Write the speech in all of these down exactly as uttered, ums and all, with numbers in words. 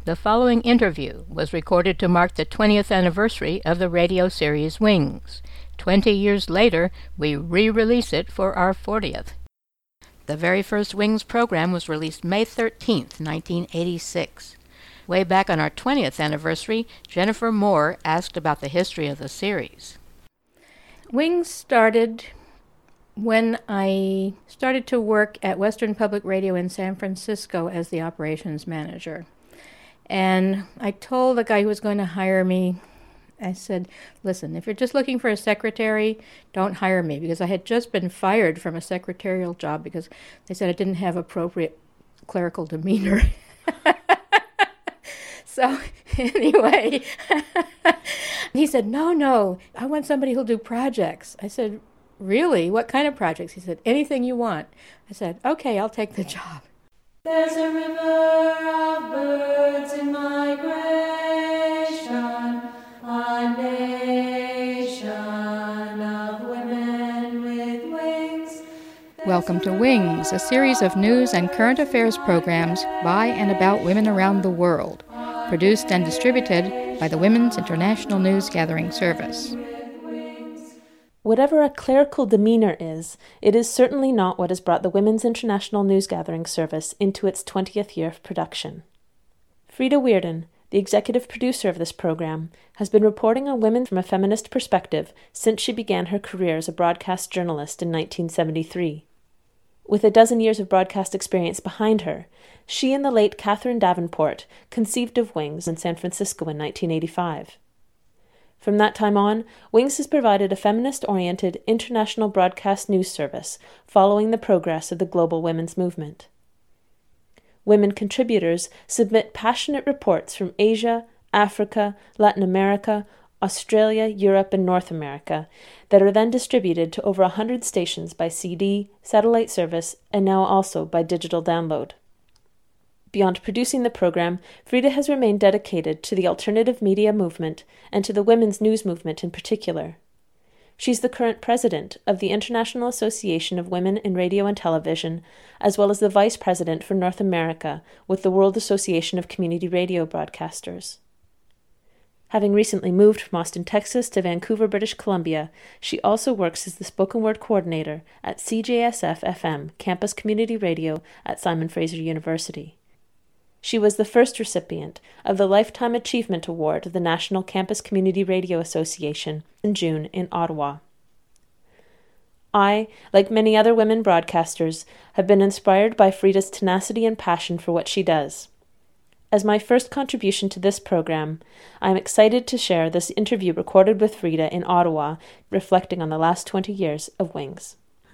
The following interview was recorded to mark the twentieth anniversary of the radio series Wings. Twenty years later, we re-release it for our fortieth. The very first Wings program was released May thirteenth, nineteen eighty-six. Way back on our twentieth anniversary, Jennifer Moore asked about the history of the series. Wings started when I started to work at Western Public Radio in San Francisco as the operations manager. And I told the guy who was going to hire me, I said, listen, if you're just looking for a secretary, don't hire me, because I had just been fired from a secretarial job because they said I didn't have appropriate clerical demeanor. So anyway, he said, no, no, I want somebody who'll do projects. I said, really? What kind of projects? He said, anything you want. I said, okay, I'll take the job. There's a river of birds in migration, a nation of women with wings. Welcome to Wings, a series of news and current affairs programs by and about women around the world, produced and distributed by the Women's International News Gathering Service. Whatever a clerical demeanor is, it is certainly not what has brought the Women's International News Gathering Service into its twentieth year of production. Frida Weirden, the executive producer of this program, has been reporting on women from a feminist perspective since she began her career as a broadcast journalist in nineteen seventy-three. With a dozen years of broadcast experience behind her, she and the late Catherine Davenport conceived of Wings in San Francisco in nineteen eighty-five. From that time on, Wings has provided a feminist-oriented international broadcast news service following the progress of the global women's movement. Women contributors submit passionate reports from Asia, Africa, Latin America, Australia, Europe, and North America that are then distributed to over one hundred stations by C D, satellite service, and now also by digital download. Beyond producing the program, Frida has remained dedicated to the alternative media movement and to the women's news movement in particular. She's the current president of the International Association of Women in Radio and Television, as well as the vice president for North America with the World Association of Community Radio Broadcasters. Having recently moved from Austin, Texas to Vancouver, British Columbia, she also works as the spoken word coordinator at C J S F F M, Campus Community Radio at Simon Fraser University. She was the first recipient of the Lifetime Achievement Award of the National Campus Community Radio Association in June in Ottawa. I, like many other women broadcasters, have been inspired by Frida's tenacity and passion for what she does. As my first contribution to this program, I am excited to share this interview recorded with Frida in Ottawa, reflecting on the last twenty years of Wings.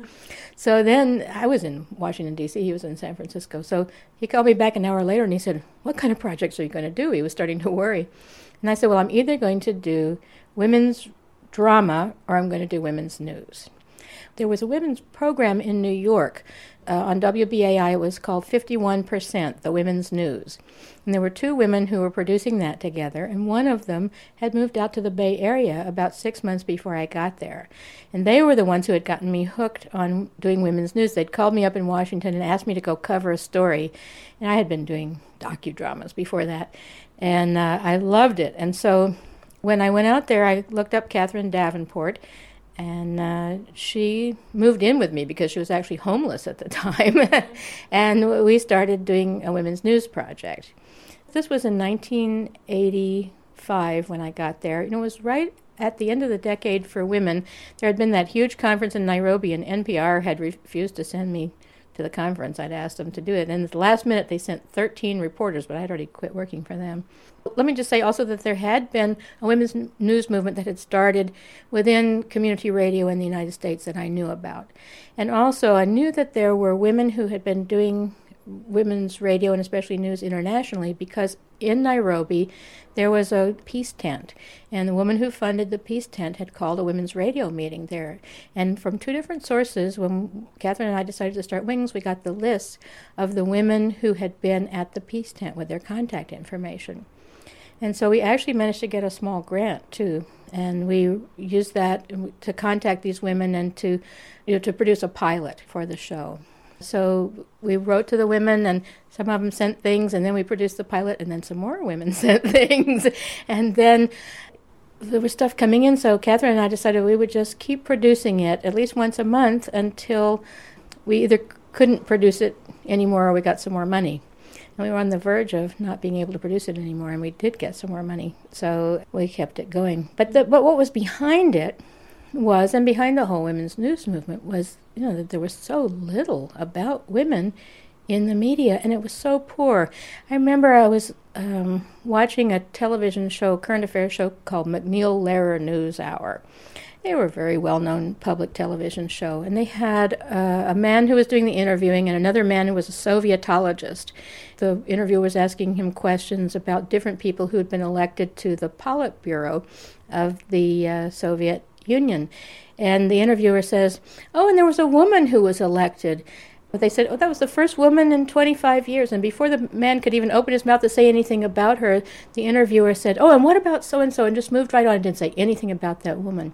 So then I was in Washington, D C, he was in San Francisco. So he called me back an hour later and he said, what kind of projects are you going to do? He was starting to worry. And I said, well, I'm either going to do women's drama or I'm going to do women's news. There was a women's program in New York uh, on W B A I. It was called fifty-one percent, the Women's News. And there were two women who were producing that together, and one of them had moved out to the Bay Area about six months before I got there. And they were the ones who had gotten me hooked on doing women's news. They'd called me up in Washington and asked me to go cover a story. And I had been doing docudramas before that, and uh, I loved it. And so when I went out there, I looked up Catherine Davenport, and uh, she moved in with me because she was actually homeless at the time. And we started doing a women's news project. This was in nineteen eighty-five when I got there. You know, it was right at the end of the decade for women. There had been that huge conference in Nairobi, and N P R had refused to send me to the conference. I'd asked them to do it. And at the last minute, they sent thirteen reporters, but I had already quit working for them. Let me just say also that there had been a women's n- news movement that had started within community radio in the United States that I knew about. And also, I knew that there were women who had been doing women's radio and especially news internationally, because in Nairobi there was a peace tent, and the woman who funded the peace tent had called a women's radio meeting there. And from two different sources, when Catherine and I decided to start Wings, we got the list of the women who had been at the peace tent with their contact information. And so we actually managed to get a small grant too, and we used that to contact these women and to, you know, to produce a pilot for the show. So we wrote to the women, and some of them sent things, and then we produced the pilot, and then some more women sent things. And then there was stuff coming in, so Catherine and I decided we would just keep producing it at least once a month until we either couldn't produce it anymore or we got some more money. And we were on the verge of not being able to produce it anymore, and we did get some more money, so we kept it going. But the, but what was behind it was, and behind the whole women's news movement was, you know, that there was so little about women in the media, and it was so poor. I remember I was um, watching a television show, current affairs show called McNeil Lehrer News Hour. They were a very well-known public television show, and they had uh, a man who was doing the interviewing and another man who was a Sovietologist. The interviewer was asking him questions about different people who had been elected to the Politburo of the uh, Soviet Union. And the interviewer says, oh, and there was a woman who was elected. But they said, oh, that was the first woman in twenty-five years. And before the man could even open his mouth to say anything about her, the interviewer said, oh, and what about so-and-so? And just moved right on and didn't say anything about that woman.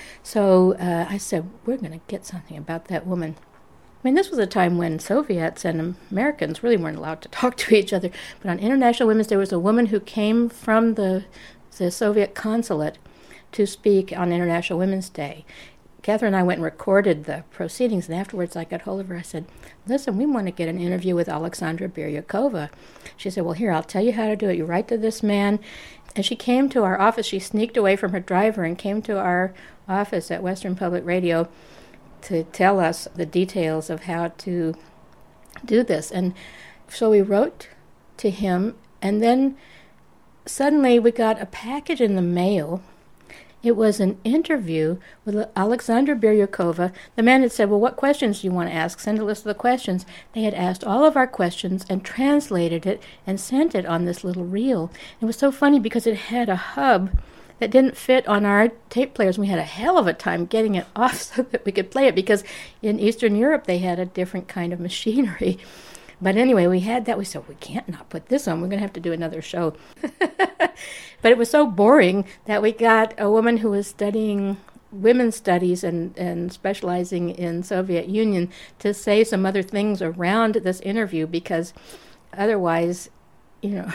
So uh, I said, we're going to get something about that woman. I mean, this was a time when Soviets and Americans really weren't allowed to talk to each other. But on International Women's Day, there was a woman who came from the, the Soviet consulate to speak on International Women's Day. Catherine and I went and recorded the proceedings, and afterwards I got hold of her. I said, listen, we want to get an interview with Alexandra Biryukova. She said, well, here, I'll tell you how to do it. You write to this man. And she came to our office. She sneaked away from her driver and came to our office at Western Public Radio to tell us the details of how to do this. And so we wrote to him, and then suddenly we got a package in the mail. It was an interview with Alexandra Biryukova. The man had said, well, what questions do you want to ask? Send a list of the questions. They had asked all of our questions and translated it and sent it on this little reel. It was so funny because it had a hub that didn't fit on our tape players. We had a hell of a time getting it off so that we could play it, because in Eastern Europe they had a different kind of machinery. But anyway, we had that. We said, we can't not put this on. We're going to have to do another show. But it was so boring that we got a woman who was studying women's studies and, and specializing in Soviet Union to say some other things around this interview, because otherwise, you know,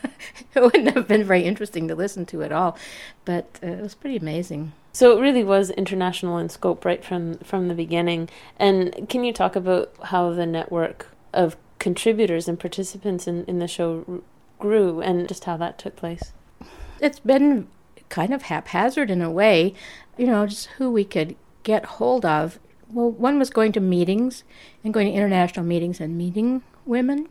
it wouldn't have been very interesting to listen to at all. But uh, it was pretty amazing. So it really was international in scope right from, from the beginning. And can you talk about how the network of contributors and participants in, in the show r- grew and just how that took place? It's been kind of haphazard in a way, you know, just who we could get hold of. Well, one was going to meetings and going to international meetings and meeting women.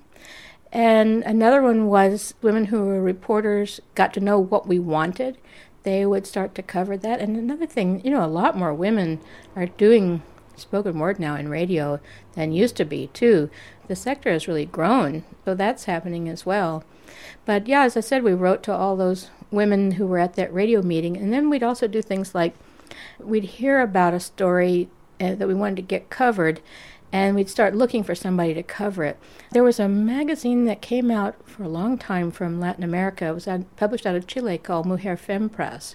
And another one was women who were reporters got to know what we wanted. They would start to cover that. And another thing, you know, a lot more women are doing spoken word now in radio than used to be, too. The sector has really grown, so that's happening as well. But yeah, as I said, we wrote to all those women who were at that radio meeting, and then we'd also do things like we'd hear about a story uh, that we wanted to get covered, and we'd start looking for somebody to cover it. There was a magazine that came out for a long time from Latin America. It was out, published out of Chile called Mujer Fem Press.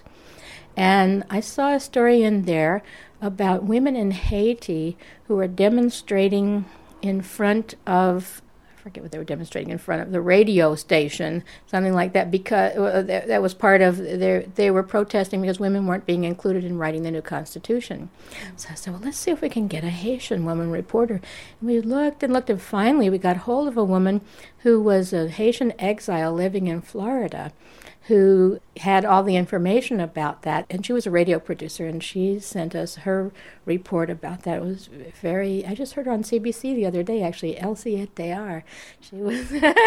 And I saw a story in there about women in Haiti who were demonstrating in front of, I forget what they were demonstrating in front of, the radio station, something like that, because uh, that, that was part of their, they were protesting because women weren't being included in writing the new constitution. So I said, well, let's see if we can get a Haitian woman reporter. And we looked and looked, and finally we got hold of a woman who was a Haitian exile living in Florida, who had all the information about that. And she was a radio producer, and she sent us her report about that. It was very, I just heard her on C B C the other day, actually, Elsie et de R. She was,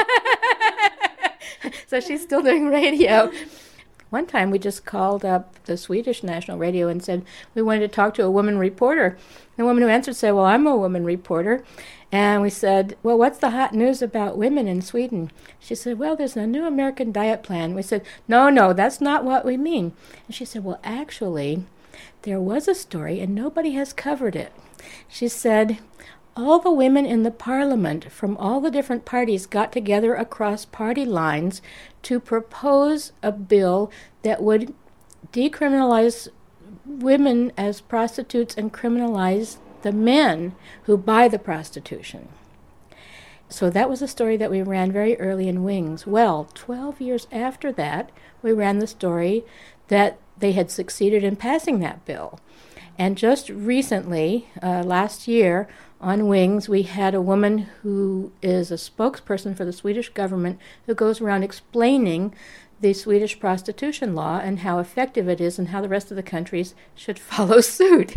so she's still doing radio. One time we just called up the Swedish National Radio and said we wanted to talk to a woman reporter. The woman who answered said, well, I'm a woman reporter. And we said, well, what's the hot news about women in Sweden? She said, well, there's a new American diet plan. We said, no, no, that's not what we mean. And she said, well, actually, there was a story and nobody has covered it. She said, all the women in the parliament from all the different parties got together across party lines to propose a bill that would decriminalize women as prostitutes and criminalize the men who buy the prostitution. So that was a story that we ran very early in Wings. Well, twelve years after that, we ran the story that they had succeeded in passing that bill. And just recently, uh, last year, on Wings, we had a woman who is a spokesperson for the Swedish government who goes around explaining the Swedish prostitution law and how effective it is and how the rest of the countries should follow suit.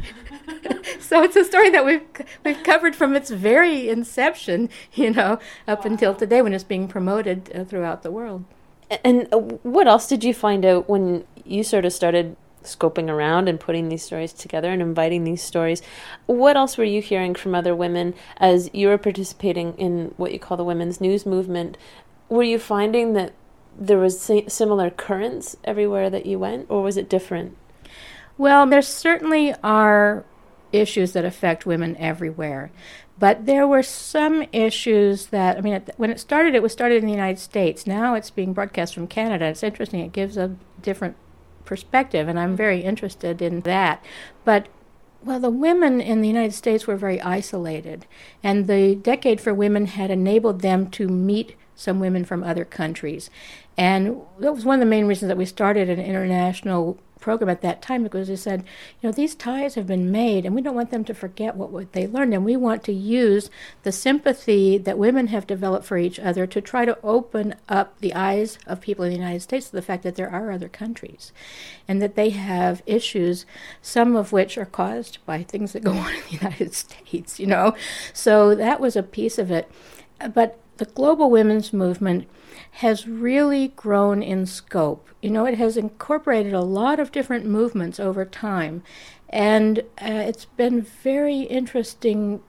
So it's a story that we've we've covered from its very inception, you know, up wow. until today when it's being promoted uh, throughout the world. And uh, what else did you find out when you sort of started scoping around and putting these stories together and inviting these stories? What else were you hearing from other women as you were participating in what you call the women's news movement? Were you finding that there was similar currents everywhere that you went, or was it different? Well, there certainly are issues that affect women everywhere. But there were some issues that, I mean, it, when it started, it was started in the United States. Now it's being broadcast from Canada. It's interesting. It gives a different perspective, and I'm very interested in that. But, well, the women in the United States were very isolated, and the Decade for Women had enabled them to meet some women from other countries. And that was one of the main reasons that we started an international program at that time, because they said, you know, these ties have been made and we don't want them to forget what, what they learned, and we want to use the sympathy that women have developed for each other to try to open up the eyes of people in the United States to the fact that there are other countries and that they have issues, some of which are caused by things that go on in the United States, you know. So that was a piece of it. But the global women's movement has really grown in scope. You know, it has incorporated a lot of different movements over time, and uh, it's been very interesting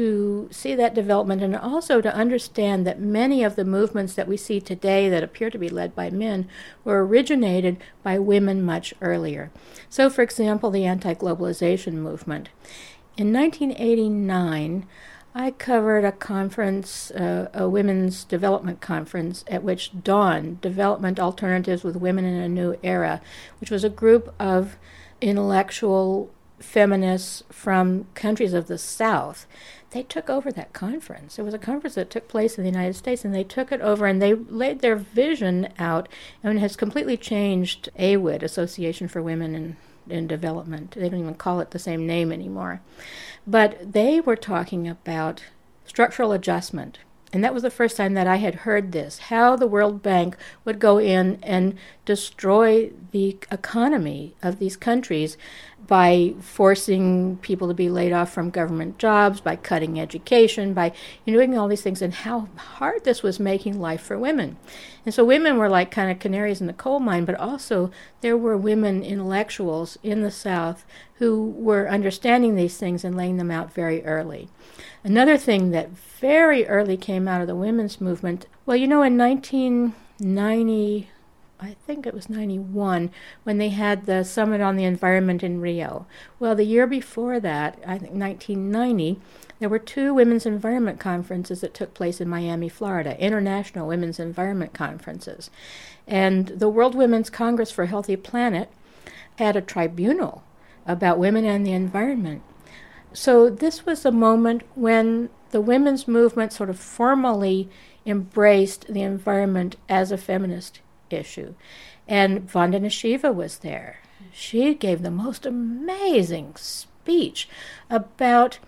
to see that development, and also to understand that many of the movements that we see today that appear to be led by men were originated by women much earlier. So, for example, the anti-globalization movement. In nineteen eighty-nine, I covered a conference, uh, a women's development conference, at which DAWN, Development Alternatives with Women in a New Era, which was a group of intellectual feminists from countries of the South. They took over that conference. It was a conference that took place in the United States, and they took it over and they laid their vision out, and it has completely changed A W I D, Association for Women in, in Development. They don't even call it the same name anymore. But they were talking about structural adjustment. And that was the first time that I had heard this, how the World Bank would go in and destroy the economy of these countries by forcing people to be laid off from government jobs, by cutting education, by you know, doing all these things, and how hard this was making life for women. And so women were like kind of canaries in the coal mine, but also there were women intellectuals in the South who were understanding these things and laying them out very early. Another thing that very early came out of the women's movement, well, you know, in nineteen ninety, I think it was ninety-one, when they had the Summit on the Environment in Rio. Well, the year before that, I think nineteen ninety, there were two women's environment conferences that took place in Miami, Florida, international women's environment conferences. And the World Women's Congress for a Healthy Planet had a tribunal about women and the environment. So this was a moment when the women's movement sort of formally embraced the environment as a feminist issue. And Vandana Shiva was there. She gave the most amazing speech about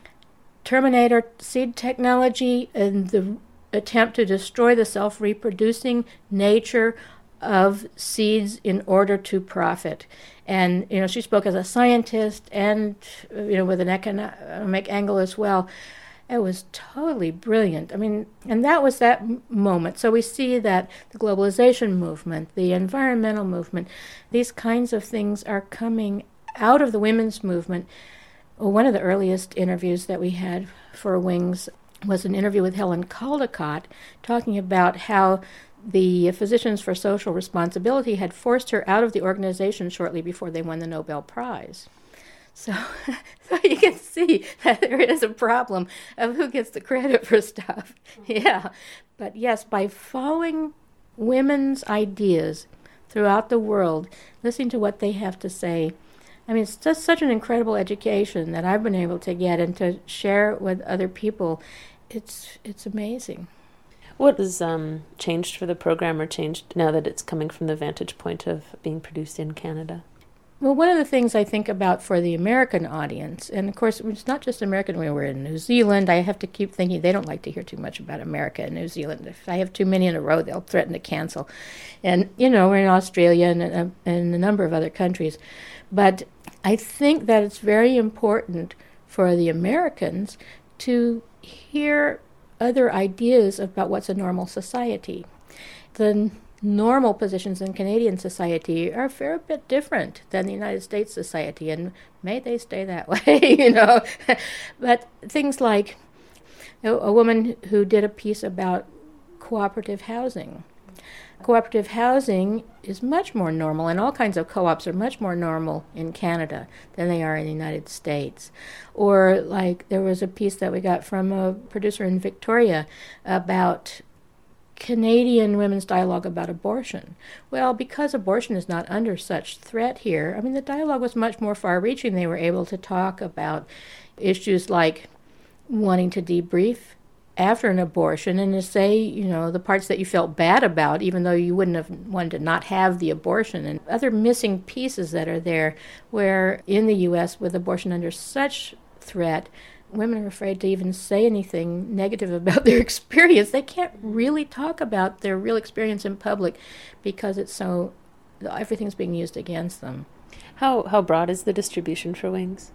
Terminator seed technology and the attempt to destroy the self-reproducing nature of seeds in order to profit. And, you know, she spoke as a scientist and, you know, with an economic angle as well. It was totally brilliant. I mean, and that was that m- moment. So we see that the globalization movement, the environmental movement, these kinds of things are coming out of the women's movement. Well, one of the earliest interviews that we had for Wings was an interview with Helen Caldicott talking about how the Physicians for Social Responsibility had forced her out of the organization shortly before they won the Nobel Prize. So, so you can see that there is a problem of who gets the credit for stuff. Yeah. But yes, by following women's ideas throughout the world, listening to what they have to say, I mean, it's just such an incredible education that I've been able to get and to share it with other people. It's it's amazing. What has um, changed for the program or changed now that it's coming from the vantage point of being produced in Canada? Well, one of the things I think about for the American audience, and of course it's not just American, when we're in New Zealand, I have to keep thinking they don't like to hear too much about America and New Zealand. If I have too many in a row, they'll threaten to cancel. And, you know, we're in Australia and, uh, and a number of other countries. But I think that it's very important for the Americans to hear other ideas about what's a normal society. The normal positions in Canadian society are a fair bit different than the United States society, and may they stay that way, you know. But things like a, a woman who did a piece about cooperative housing. Cooperative housing is much more normal, and all kinds of co-ops are much more normal in Canada than they are in the United States. Or like there was a piece that we got from a producer in Victoria about Canadian women's dialogue about abortion. Well, because abortion is not under such threat here, I mean, the dialogue was much more far-reaching. They were able to talk about issues like wanting to debrief after an abortion and to say, you know, the parts that you felt bad about, even though you wouldn't have wanted to not have the abortion, and other missing pieces that are there, where in the U S, with abortion under such threat, women are afraid to even say anything negative about their experience. They can't really talk about their real experience in public because it's so, everything's being used against them. How how broad is the distribution for Wings?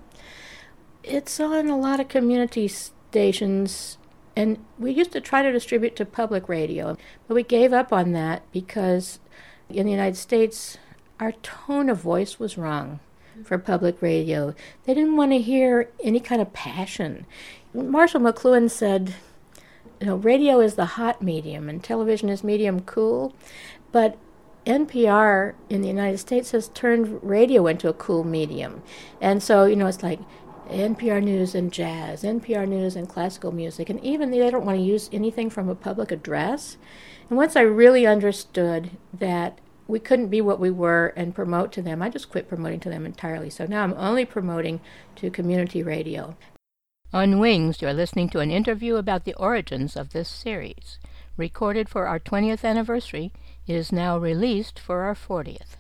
It's on a lot of community stations, and we used to try to distribute to public radio, but we gave up on that because in the United States, our tone of voice was wrong for public radio. They didn't want to hear any kind of passion. Marshall McLuhan said, you know, radio is the hot medium and television is medium cool, but N P R in the United States has turned radio into a cool medium. And so, you know, it's like N P R News and jazz, N P R News and classical music, and even they don't want to use anything from a public address. And once I really understood that we couldn't be what we were and promote to them, I just quit promoting to them entirely. So now I'm only promoting to community radio. On Wings, you're listening to an interview about the origins of this series. Recorded for our twentieth anniversary, it is now released for our fortieth.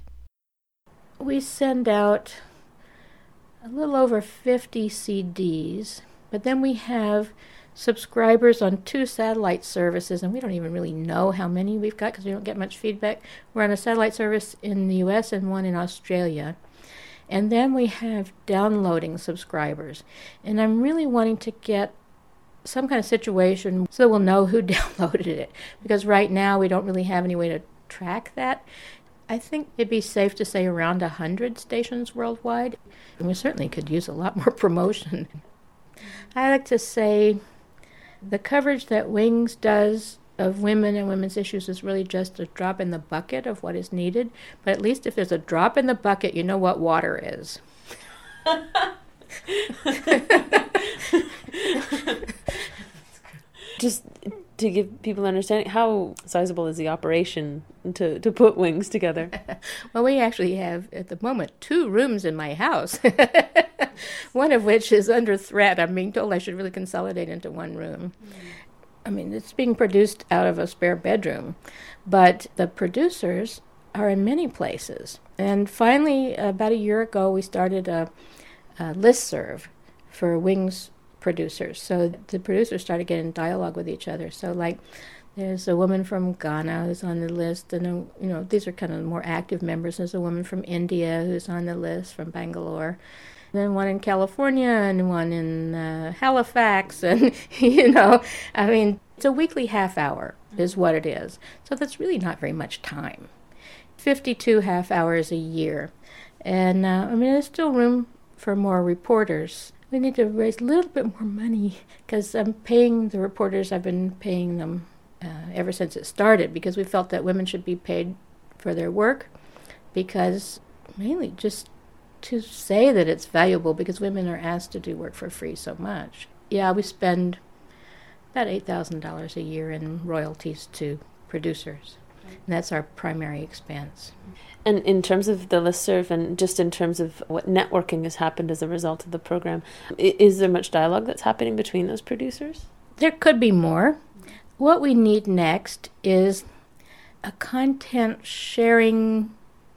We send out a little over fifty C Ds, but then we have subscribers on two satellite services, and we don't even really know how many we've got because we don't get much feedback. We're on a satellite service in the U S and one in Australia. And then we have downloading subscribers. And I'm really wanting to get some kind of situation so we'll know who downloaded it, because right now we don't really have any way to track that. I think it'd be safe to say around one hundred stations worldwide. And we certainly could use a lot more promotion. I like to say the coverage that Wings does of women and women's issues is really just a drop in the bucket of what is needed. But at least if there's a drop in the bucket, you know what water is. Just to give people understanding, how sizable is the operation to, to put Wings together? Well, we actually have, at the moment, two rooms in my house, one of which is under threat. I'm being told I should really consolidate into one room. Mm. I mean, it's being produced out of a spare bedroom, but the producers are in many places. And finally, about a year ago, we started a, a listserv for Wings producers. So the producers started getting dialogue with each other. So, like, there's a woman from Ghana who's on the list, and, a, you know, these are kind of more active members. There's a woman from India who's on the list, from Bangalore. And then one in California and one in uh, Halifax, and, you know, I mean, it's a weekly half hour is what it is. So that's really not very much time. fifty-two half hours a year. And, uh, I mean, there's still room for more reporters. We need to raise a little bit more money because I'm paying the reporters. I've been paying them uh, ever since it started because we felt that women should be paid for their work, because mainly just to say that it's valuable, because women are asked to do work for free so much. Yeah, we spend about eight thousand dollars a year in royalties to producers. And that's our primary expense. And in terms of the listserv and just in terms of what networking has happened as a result of the program, is there much dialogue that's happening between those producers? There could be more. What we need next is a content sharing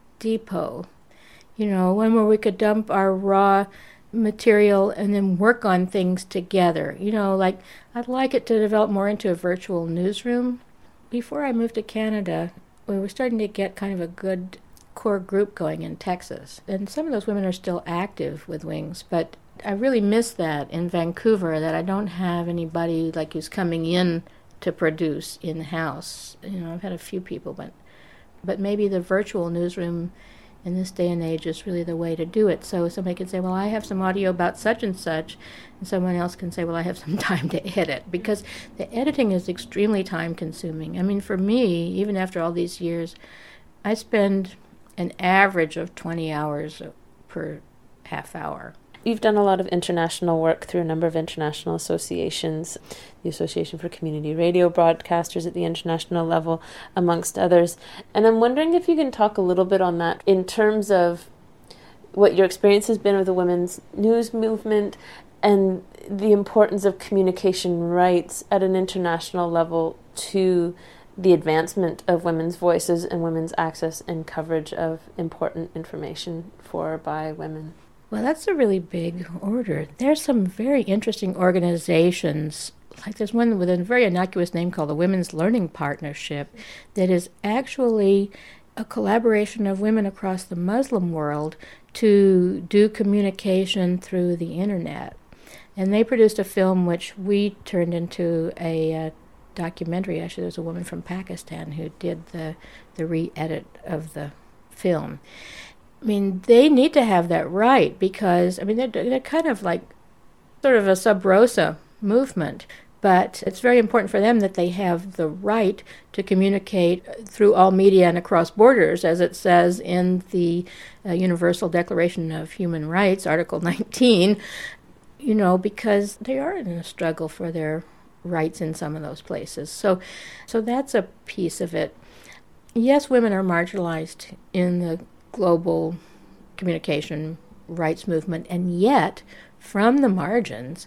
depot. You know, one where we could dump our raw material and then work on things together. You know, like I'd like it to develop more into a virtual newsroom. Before I moved to Canada, we were starting to get kind of a good core group going in Texas. And some of those women are still active with Wings, but I really miss that in Vancouver, that I don't have anybody like who's coming in to produce in-house. You know, I've had a few people, but but maybe the virtual newsroom in this day and age is really the way to do it. So somebody can say, well, I have some audio about such and such, and someone else can say, well, I have some time to edit, because the editing is extremely time-consuming. I mean, for me, even after all these years, I spend an average of twenty hours per half hour. You've done a lot of international work through a number of international associations, the Association for Community Radio Broadcasters at the international level, amongst others. And I'm wondering if you can talk a little bit on that in terms of what your experience has been with the women's news movement and the importance of communication rights at an international level to the advancement of women's voices and women's access and coverage of important information for or by women. Well, that's a really big order. There's some very interesting organizations, like there's one with a very innocuous name called the Women's Learning Partnership, that is actually a collaboration of women across the Muslim world to do communication through the internet. And they produced a film which we turned into a uh, documentary. Actually, there's a woman from Pakistan who did the, the re-edit of the film. I mean, they need to have that right, because, I mean, they're, they're kind of like sort of a sub rosa movement, but it's very important for them that they have the right to communicate through all media and across borders, as it says in the uh, Universal Declaration of Human Rights, Article nineteen, you know, because they are in a struggle for their rights in some of those places. So, so that's a piece of it. Yes, women are marginalized in the global communication rights movement, and yet from the margins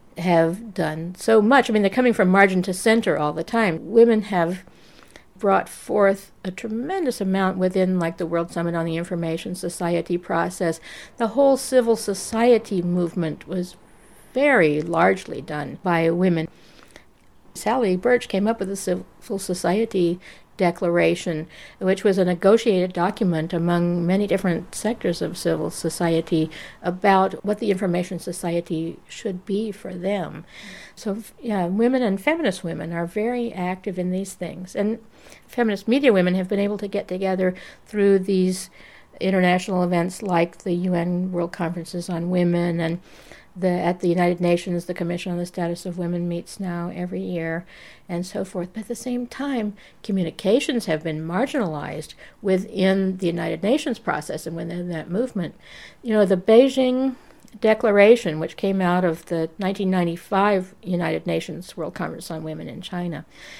have done so much. I mean, they're coming from margin to center all the time. Women have brought forth a tremendous amount within, like, the World Summit on the Information Society process. The whole civil society movement was very largely done by women. Sally Birch came up with the Civil Society Declaration, which was a negotiated document among many different sectors of civil society about what the information society should be for them. So, yeah, women and feminist women are very active in these things. And feminist media women have been able to get together through these international events like the U N World Conferences on Women, and the at the United Nations, the Commission on the Status of Women meets now every year, and so forth. But at the same time, communications have been marginalized within the United Nations process and within that movement. You know, the Beijing Declaration, which came out of the nineteen ninety-five United Nations World Conference on Women in China,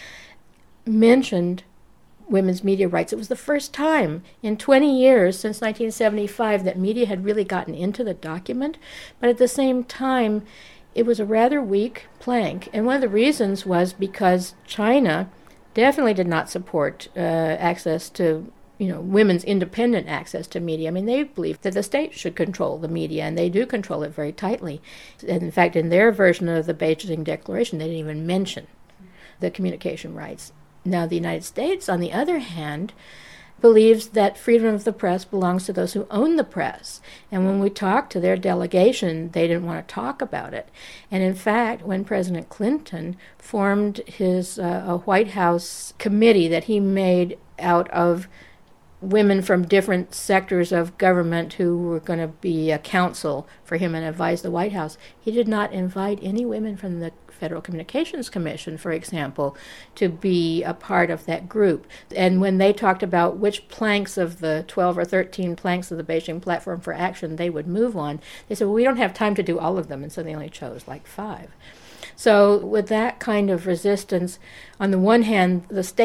mentioned women's media rights. It was the first time in twenty years since nineteen seventy-five that media had really gotten into the document, but at the same time it was a rather weak plank, and one of the reasons was because China definitely did not support uh, access to, you know, women's independent access to media. I mean, they believe that the state should control the media, and they do control it very tightly. And in fact, in their version of the Beijing Declaration, they didn't even mention the communication rights. Now, the United States, on the other hand, believes that freedom of the press belongs to those who own the press. And when we talked to their delegation, they didn't want to talk about it. And in fact, when President Clinton formed his uh, a White House committee that he made out of women from different sectors of government who were going to be a counsel for him and advise the White House, he did not invite any women from the Federal Communications Commission, for example, to be a part of that group. And when they talked about which planks of the twelve or thirteen planks of the Beijing Platform for Action they would move on, they said, well, we don't have time to do all of them, and so they only chose like five. So with that kind of resistance, on the one hand, the state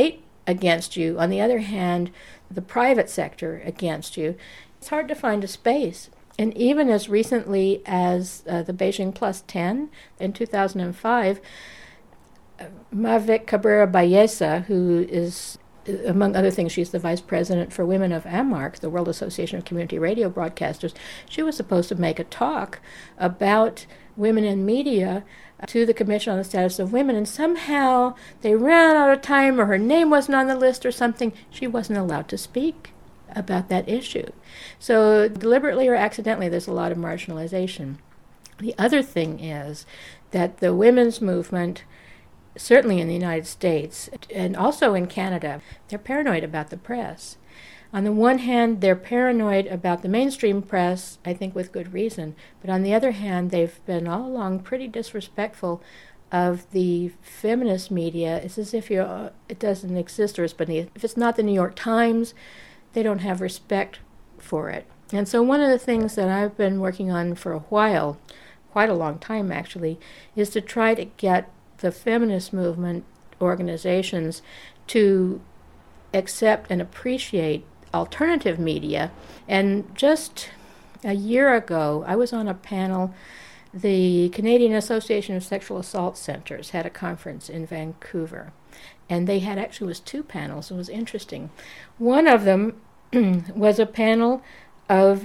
against you. On the other hand, the private sector against you. It's hard to find a space. And even as recently as uh, the Beijing Plus ten in two thousand five, uh, Mavic Cabrera Ballesa, who is, among other things, she's the vice president for Women of AMARC, the World Association of Community Radio Broadcasters, she was supposed to make a talk about women in media to the Commission on the Status of Women, and somehow they ran out of time, or her name wasn't on the list or something. She wasn't allowed to speak about that issue. So deliberately or accidentally, there's a lot of marginalization. The other thing is that the women's movement, certainly in the United States and also in Canada, they're paranoid about the press. On the one hand, they're paranoid about the mainstream press, I think with good reason, but on the other hand, they've been all along pretty disrespectful of the feminist media. It's as if you're, uh, it doesn't exist or it's beneath. If it's not the New York Times, they don't have respect for it. And so one of the things that I've been working on for a while, quite a long time actually, is to try to get the feminist movement organizations to accept and appreciate alternative media. And just a year ago, I was on a panel. The Canadian Association of Sexual Assault Centers had a conference in Vancouver. And they had actually was two panels. It was interesting. One of them was a panel of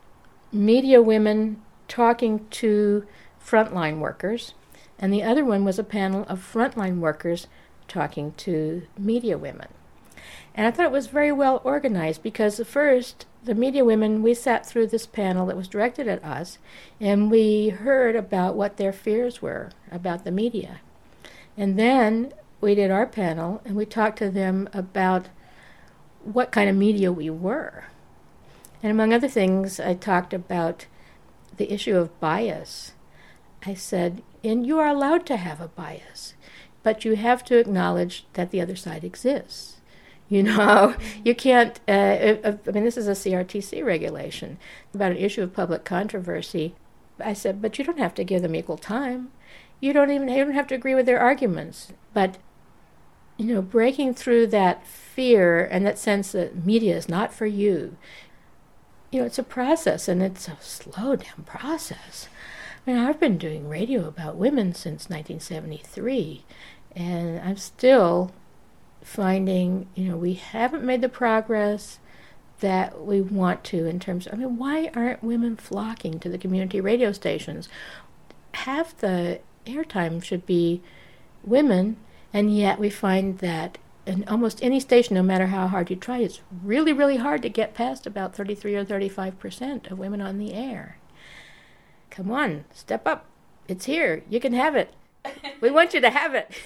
media women talking to frontline workers, and the other one was a panel of frontline workers talking to media women. And I thought it was very well organized because first, the media women, we sat through this panel that was directed at us, and we heard about what their fears were about the media. And then we did our panel, and we talked to them about what kind of media we were. And among other things, I talked about the issue of bias. I said, and you are allowed to have a bias, but you have to acknowledge that the other side exists. You know, you can't, uh, I mean, this is a C R T C regulation about an issue of public controversy. I said, but you don't have to give them equal time. You don't even you don't have to agree with their arguments. But, you know, breaking through that fear and that sense that media is not for you, you know, it's a process, and it's a slow down process. I mean, I've been doing radio about women since nineteen seventy-three, and I'm still finding, you know, we haven't made the progress that we want to in terms of, I mean, why aren't women flocking to the community radio stations? Half the airtime should be women, and yet we find that in almost any station, no matter how hard you try, it's really, really hard to get past about thirty-three or thirty-five percent of women on the air. Come on, step up. It's here. You can have it. We want you to have it.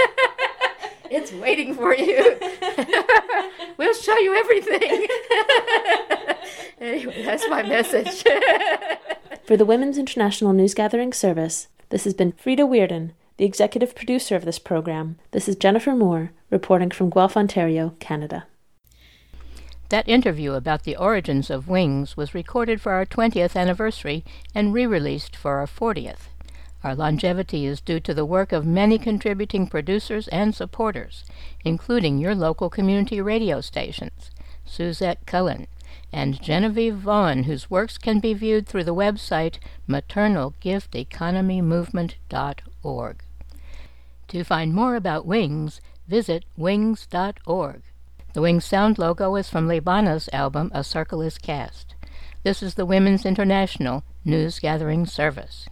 It's waiting for you. We'll show you everything. Anyway, that's my message. For the Women's International News Gathering Service, this has been Frida Weirden, the executive producer of this program. This is Jennifer Moore, reporting from Guelph, Ontario, Canada. That interview about the origins of Wings was recorded for our twentieth anniversary and re-released for our fortieth. Our longevity is due to the work of many contributing producers and supporters, including your local community radio stations, Suzette Cullen, and Genevieve Vaughan, whose works can be viewed through the website maternal gift economy movement dot org. To find more about Wings, visit wings dot org. The Wings sound logo is from Libana's album A Circle is Cast. This is the Women's International News Gathering Service.